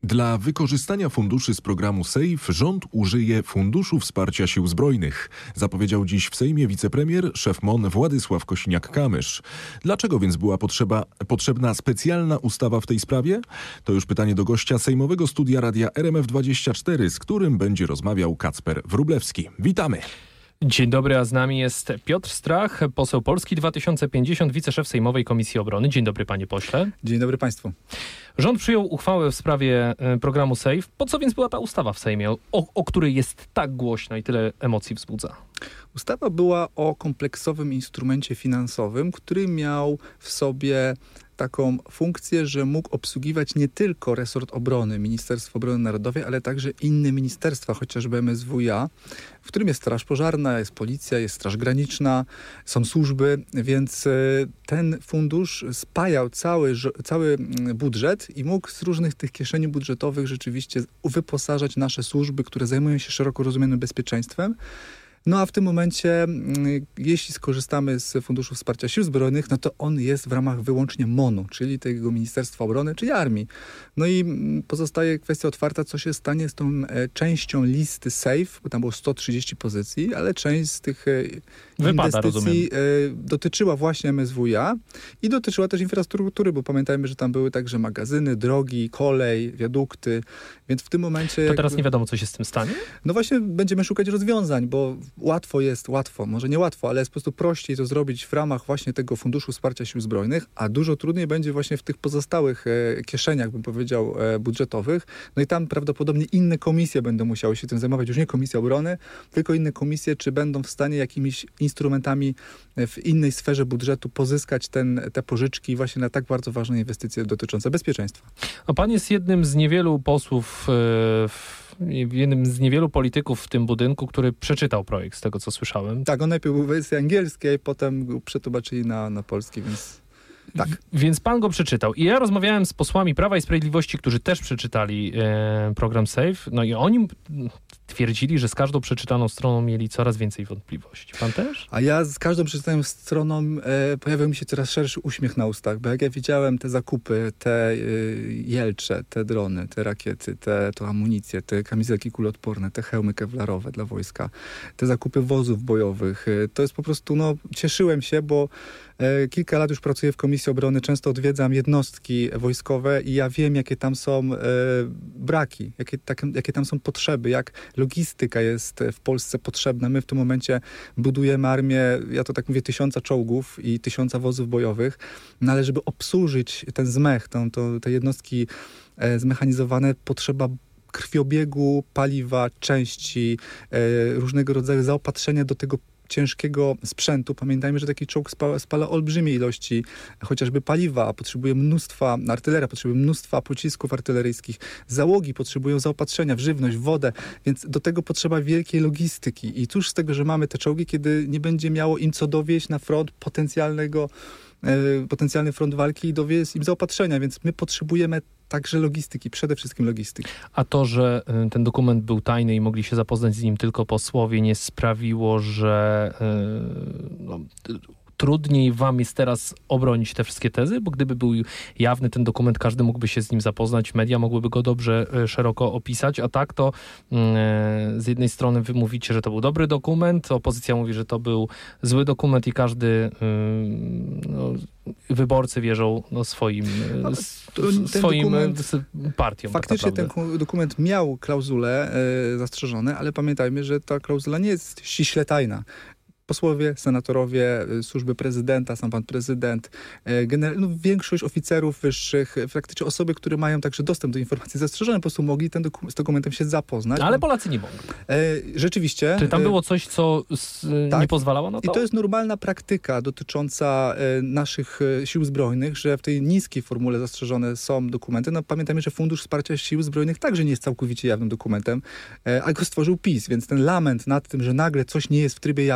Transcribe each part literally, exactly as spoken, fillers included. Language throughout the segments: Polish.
Dla wykorzystania funduszy z programu SAFE rząd użyje Funduszu Wsparcia Sił Zbrojnych, zapowiedział dziś w Sejmie wicepremier, szef M O N Władysław Kosiniak-Kamysz. Dlaczego więc była potrzeba, potrzebna specjalna ustawa w tej sprawie? To już pytanie do gościa sejmowego studia Radia R M F dwadzieścia cztery, z którym będzie rozmawiał Kacper Wróblewski. Witamy! Dzień dobry, a z nami jest Piotr Strach, poseł Polski dwa tysiące pięćdziesiąt, wiceszef Sejmowej Komisji Obrony. Dzień dobry, panie pośle. Dzień dobry państwu. Rząd przyjął uchwałę w sprawie programu SAFE. Po co więc była ta ustawa w Sejmie, o, o której jest tak głośno i tyle emocji wzbudza? Ustawa była o kompleksowym instrumencie finansowym, który miał w sobie taką funkcję, że mógł obsługiwać nie tylko resort obrony, Ministerstwo Obrony Narodowej, ale także inne ministerstwa, chociażby M S W iA, w którym jest Straż Pożarna, jest Policja, jest Straż Graniczna, są służby, więc ten fundusz spajał cały, cały budżet i mógł z różnych tych kieszeni budżetowych rzeczywiście wyposażać nasze służby, które zajmują się szeroko rozumianym bezpieczeństwem. No a w tym momencie, jeśli skorzystamy z Funduszu Wsparcia Sił Zbrojnych, no to on jest w ramach wyłącznie M O N-u, czyli tego Ministerstwa Obrony, czyli armii. No i pozostaje kwestia otwarta, co się stanie z tą częścią listy SAFE, bo tam było sto trzydzieści pozycji, ale część z tych Wypada, inwestycji rozumiem. dotyczyła właśnie M S W iA i dotyczyła też infrastruktury, bo pamiętajmy, że tam były także magazyny, drogi, kolej, wiadukty, więc w tym momencie... To teraz jakby, nie wiadomo, co się z tym stanie? No właśnie będziemy szukać rozwiązań, bo łatwo jest, łatwo, może nie łatwo, ale jest po prostu prościej to zrobić w ramach właśnie tego Funduszu Wsparcia Sił Zbrojnych, a dużo trudniej będzie właśnie w tych pozostałych e, kieszeniach, bym powiedział, e, budżetowych. No i tam prawdopodobnie inne komisje będą musiały się tym zajmować, już nie Komisja Obrony, tylko inne komisje, czy będą w stanie jakimiś instrumentami w innej sferze budżetu pozyskać ten, te pożyczki właśnie na tak bardzo ważne inwestycje dotyczące bezpieczeństwa. A pan jest jednym z niewielu posłów e, w jednym z niewielu polityków w tym budynku, który przeczytał projekt, z tego co słyszałem. Tak, on najpierw był w wersji angielskiej, potem go przetłumaczyli na, na polski, więc tak. W, więc pan go przeczytał. I ja rozmawiałem z posłami Prawa i Sprawiedliwości, którzy też przeczytali e, program SAFE, no i oni twierdzili, że z każdą przeczytaną stroną mieli coraz więcej wątpliwości. Pan też? A ja z każdą przeczytaną stroną e, pojawiał mi się coraz szerszy uśmiech na ustach, bo jak ja widziałem te zakupy, te e, jelcze, te drony, te rakiety, te to amunicję, te kamizelki kuloodporne, te hełmy kewlarowe dla wojska, te zakupy wozów bojowych, e, to jest po prostu, no, cieszyłem się, bo e, kilka lat już pracuję w Komisji Obrony, często odwiedzam jednostki wojskowe i ja wiem, jakie tam są e, braki, jakie, tak, jakie tam są potrzeby, jak logistyka jest w Polsce potrzebna. My w tym momencie budujemy armię, ja to tak mówię, tysiąca czołgów i tysiąca wozów bojowych, no ale żeby obsłużyć ten zmech, tą, tą, te jednostki e, zmechanizowane, potrzeba krwiobiegu, paliwa, części, e, różnego rodzaju zaopatrzenia do tego ciężkiego sprzętu. Pamiętajmy, że taki czołg spala, spala olbrzymie ilości chociażby paliwa, potrzebuje mnóstwa, artyleria potrzebuje mnóstwa pocisków artyleryjskich, załogi potrzebują zaopatrzenia w żywność, w wodę, więc do tego potrzeba wielkiej logistyki. I cóż z tego, że mamy te czołgi, kiedy nie będzie miało im co dowieść na front potencjalnego, e, potencjalny front walki i dowieść im zaopatrzenia, więc my potrzebujemy także logistyki, przede wszystkim logistyki. A to, że ten dokument był tajny i mogli się zapoznać z nim tylko posłowie, nie sprawiło, że yy, no, trudniej wam jest teraz obronić te wszystkie tezy? Bo gdyby był jawny ten dokument, każdy mógłby się z nim zapoznać, media mogłyby go dobrze, szeroko opisać, a tak to yy, z jednej strony wy mówicie, że to był dobry dokument, opozycja mówi, że to był zły dokument i każdy yy, no, wyborcy wierzą no, swoim, to, swoim dokument, partiom. Faktycznie tak ten dokument miał klauzule e, zastrzeżone, ale pamiętajmy, że ta klauzula nie jest ściśle tajna. Posłowie, senatorowie, służby prezydenta, sam pan prezydent, gener- no, większość oficerów wyższych, praktycznie osoby, które mają także dostęp do informacji zastrzeżonych, po prostu mogli ten doku- z dokumentem się zapoznać. Ale Polacy nie mogli. E, rzeczywiście. Czy tam było coś, co s- tak, nie pozwalało na to? I to jest normalna praktyka dotycząca e, naszych e, sił zbrojnych, że w tej niskiej formule zastrzeżone są dokumenty. No, pamiętajmy, że Fundusz Wsparcia Sił Zbrojnych także nie jest całkowicie jawnym dokumentem, e, a go stworzył PiS, więc ten lament nad tym, że nagle coś nie jest w trybie jawnym,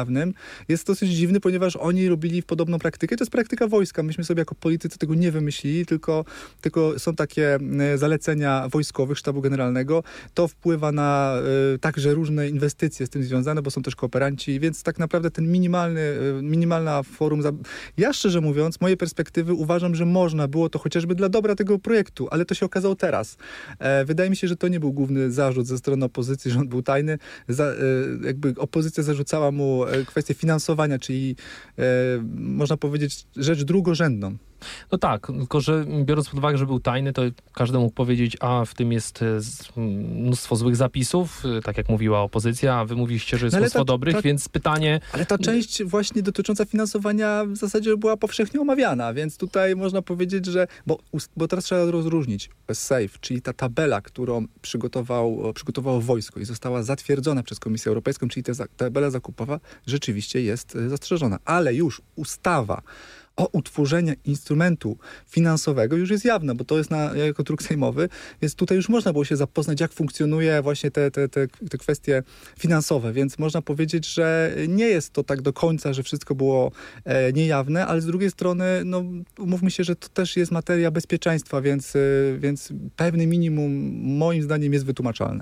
jest dosyć dziwny, ponieważ oni robili podobną praktykę. To jest praktyka wojska. Myśmy sobie jako politycy tego nie wymyślili, tylko, tylko są takie zalecenia wojskowych, sztabu generalnego. To wpływa na y, także różne inwestycje z tym związane, bo są też kooperanci, więc tak naprawdę ten minimalny, y, minimalna forum... Za... Ja szczerze mówiąc, z mojej perspektywy uważam, że można było to chociażby dla dobra tego projektu, ale to się okazało teraz. E, wydaje mi się, że to nie był główny zarzut ze strony opozycji, że on był tajny. Za, e, jakby opozycja zarzucała mu kwestię finansowania, czyli e, można powiedzieć rzecz drugorzędną. No tak, tylko że biorąc pod uwagę, że był tajny, to każdy mógł powiedzieć, a w tym jest mnóstwo złych zapisów, tak jak mówiła opozycja, a wy mówiliście, że jest no mnóstwo ta, dobrych, ta, więc pytanie... Ale ta część właśnie dotycząca finansowania w zasadzie była powszechnie omawiana, więc tutaj można powiedzieć, że... Bo, bo teraz trzeba rozróżnić SAFE, czyli ta tabela, którą przygotował, przygotowało wojsko i została zatwierdzona przez Komisję Europejską, czyli ta tabela zakupowa rzeczywiście jest zastrzeżona. Ale już ustawa o utworzeniu instrumentu finansowego już jest jawne, bo to jest na, jako druk sejmowy, więc tutaj już można było się zapoznać, jak funkcjonuje właśnie te, te, te, te kwestie finansowe, więc można powiedzieć, że nie jest to tak do końca, że wszystko było e, niejawne, ale z drugiej strony, no umówmy się, że to też jest materia bezpieczeństwa, więc, e, więc pewne minimum moim zdaniem jest wytłumaczalne.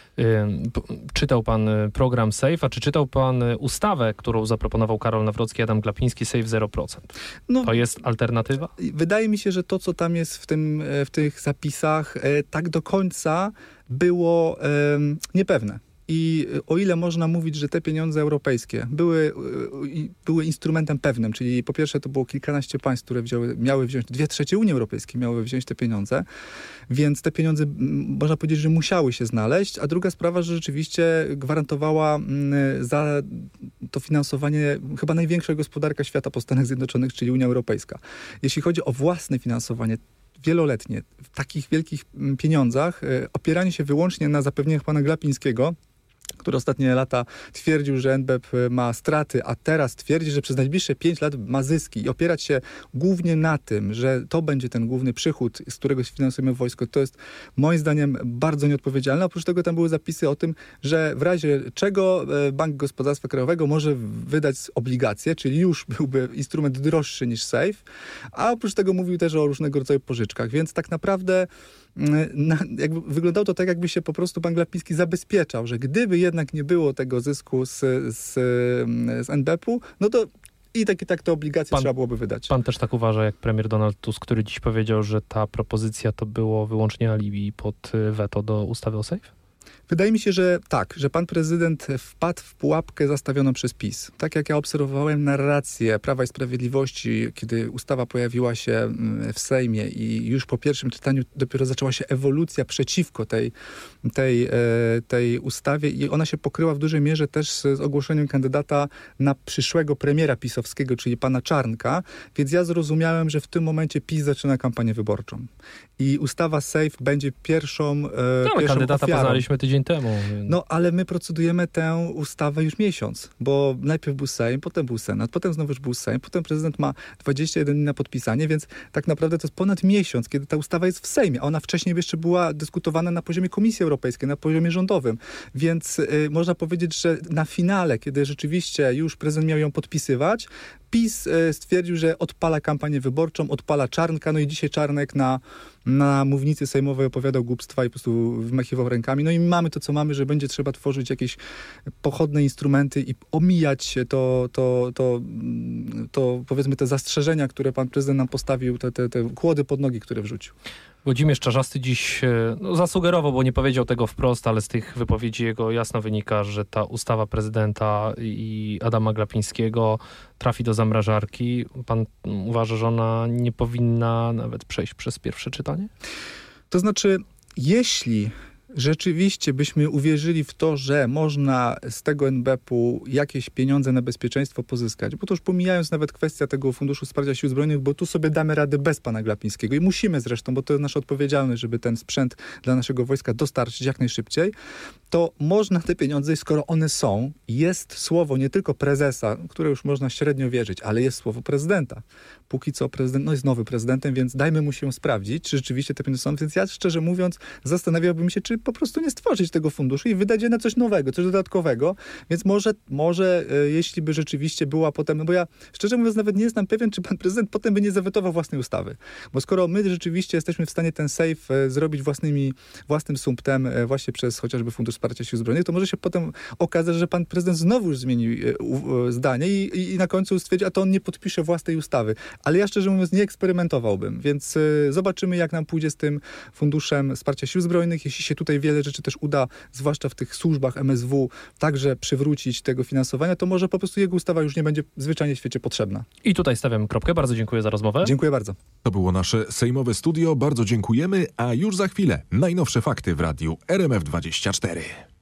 Czytał pan program SAFE, a czy czytał pan ustawę, którą zaproponował Karol Nawrocki, Adam Glapiński, SAFE zero procent? No, to jest alternatywa? Wydaje mi się, że to, co tam jest w, tym, w tych zapisach, tak do końca było um, niepewne. I o ile można mówić, że te pieniądze europejskie były, były instrumentem pewnym, czyli po pierwsze to było kilkanaście państw, które wzięły, miały wziąć, dwie trzecie Unii Europejskiej miały wziąć te pieniądze, więc te pieniądze można powiedzieć, że musiały się znaleźć, a druga sprawa, że rzeczywiście gwarantowała za to finansowanie chyba największa gospodarka świata po Stanach Zjednoczonych, czyli Unia Europejska. Jeśli chodzi o własne finansowanie, wieloletnie, w takich wielkich pieniądzach, opieranie się wyłącznie na zapewnieniach pana Glapińskiego, który ostatnie lata twierdził, że N B P ma straty, a teraz twierdzi, że przez najbliższe pięć lat ma zyski i opierać się głównie na tym, że to będzie ten główny przychód, z którego finansujemy wojsko, to jest moim zdaniem bardzo nieodpowiedzialne. Oprócz tego tam były zapisy o tym, że w razie czego Bank Gospodarstwa Krajowego może wydać obligacje, czyli już byłby instrument droższy niż SAFE, a oprócz tego mówił też o różnego rodzaju pożyczkach, więc tak naprawdę Na, jakby wyglądało to tak, jakby się po prostu Bank Glapiński zabezpieczał, że gdyby jednak nie było tego zysku z, z, z N B P-u, no to i tak i tak te obligacje pan, trzeba byłoby wydać. Pan też tak uważa, jak premier Donald Tusk, który dziś powiedział, że ta propozycja to było wyłącznie alibi pod weto do ustawy o SAFE? Wydaje mi się, że tak, że pan prezydent wpadł w pułapkę zastawioną przez PiS. Tak jak ja obserwowałem narrację Prawa i Sprawiedliwości, kiedy ustawa pojawiła się w Sejmie i już po pierwszym czytaniu dopiero zaczęła się ewolucja przeciwko tej, tej, tej ustawie i ona się pokryła w dużej mierze też z ogłoszeniem kandydata na przyszłego premiera pisowskiego, czyli pana Czarnka, więc ja zrozumiałem, że w tym momencie PiS zaczyna kampanię wyborczą. I ustawa SAFE będzie pierwszą, no, ale pierwszą kandydata ofiarą. Poznaliśmy tydzień temu. Więc... No, ale my procedujemy tę ustawę już miesiąc, bo najpierw był Sejm, potem był Senat, potem znowu już był Sejm, potem prezydent ma dwadzieścia jeden dni na podpisanie, więc tak naprawdę to jest ponad miesiąc, kiedy ta ustawa jest w Sejmie, a ona wcześniej jeszcze była dyskutowana na poziomie Komisji Europejskiej, na poziomie rządowym, więc y, można powiedzieć, że na finale, kiedy rzeczywiście już prezydent miał ją podpisywać, PiS y, stwierdził, że odpala kampanię wyborczą, odpala Czarnka, no i dzisiaj Czarnek na, na mównicy sejmowej opowiadał głupstwa i po prostu wmachiwał rękami. No i mamy to, co mamy, że będzie trzeba tworzyć jakieś pochodne instrumenty i omijać to, to, to, to powiedzmy te zastrzeżenia, które pan prezydent nam postawił, te, te, te kłody pod nogi, które wrzucił. Włodzimierz Czarzasty dziś no, zasugerował, bo nie powiedział tego wprost, ale z tych wypowiedzi jego jasno wynika, że ta ustawa prezydenta i Adama Glapińskiego trafi do zamrażarki. Pan uważa, że ona nie powinna nawet przejść przez pierwsze czytanie? To znaczy, jeśli rzeczywiście byśmy uwierzyli w to, że można z tego N B P-u jakieś pieniądze na bezpieczeństwo pozyskać, bo to już pomijając nawet kwestię tego Funduszu Wsparcia Sił Zbrojnych, bo tu sobie damy radę bez pana Glapińskiego i musimy zresztą, bo to jest nasza odpowiedzialność, żeby ten sprzęt dla naszego wojska dostarczyć jak najszybciej, to można te pieniądze, skoro one są, jest słowo nie tylko prezesa, które już można średnio wierzyć, ale jest słowo prezydenta. Póki co prezydent no jest nowy prezydentem, więc dajmy mu się sprawdzić, czy rzeczywiście te pieniądze są. Więc ja szczerze mówiąc zastanawiałbym się, czy po prostu nie stworzyć tego funduszu i wydać je na coś nowego, coś dodatkowego. Więc może, może e, jeśli by rzeczywiście była potem, no bo ja szczerze mówiąc nawet nie jestem pewien, czy pan prezydent potem by nie zawetował własnej ustawy. Bo skoro my rzeczywiście jesteśmy w stanie ten sejf e, zrobić własnymi, własnym sumptem e, właśnie przez chociażby Fundusz Wsparcia Sił Zbrojnych, to może się potem okazać, że pan prezydent znowu już zmienił e, u, e, zdanie i, i, i na końcu stwierdzi, a to on nie podpisze własnej ustawy. Ale ja szczerze mówiąc nie eksperymentowałbym, więc e, zobaczymy, jak nam pójdzie z tym Funduszem Wsparcia Sił Zbrojnych. Jeśli się tutaj wiele rzeczy też uda, zwłaszcza w tych służbach M S W, także przywrócić tego finansowania, to może po prostu jego ustawa już nie będzie zwyczajnie w świecie potrzebna. I tutaj stawiam kropkę. Bardzo dziękuję za rozmowę. Dziękuję bardzo. To było nasze sejmowe studio. Bardzo dziękujemy, a już za chwilę najnowsze fakty w radiu R M F dwadzieścia cztery.